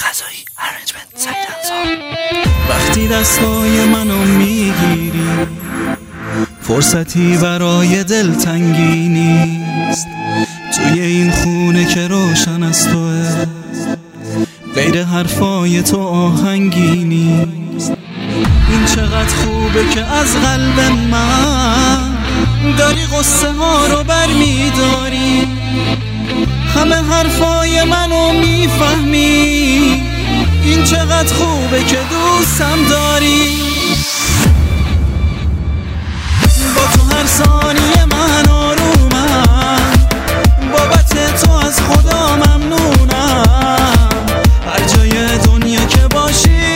غذایی ارنجمنت سعید. وقتی دستای منو میگیری فرصتی برای دلتنگی نیست، توی این خونه که روشن از توه غیر حرفای تو آهنگی نیست. این چقدر خوبه که از قلب من داری قصه ها رو برمیداری، همه حرفای منو میفهمی، این چقدر خوبه که دوستم داری. با تو هر ثانیه من آرومم، بابت تو از خدا ممنونم، هر جای دنیا که باشی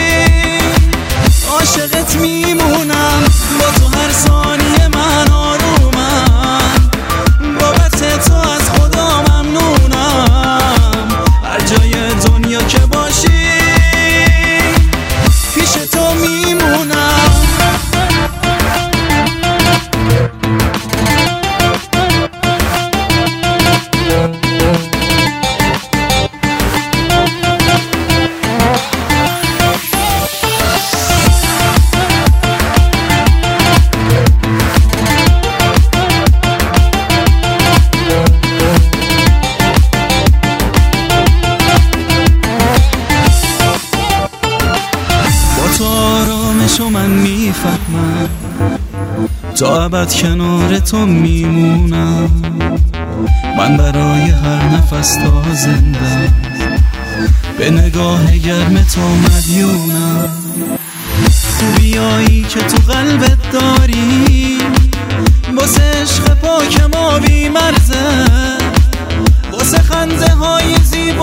عاشقت میمونم. با تو هر ثانیه من آرومم، بابت تو از خدا ممنونم، هر جای دنیا که باشی پیش تو میمونم. آرامشو من میفهمم، تا ابد کنار تو میمونم، من برای هر نفس تا زنده به نگاه گرم تو مدیونم. خوبیایی که تو قلبت داری واسه عشق پاک ما بی مرزه، واسه خنده های زیبا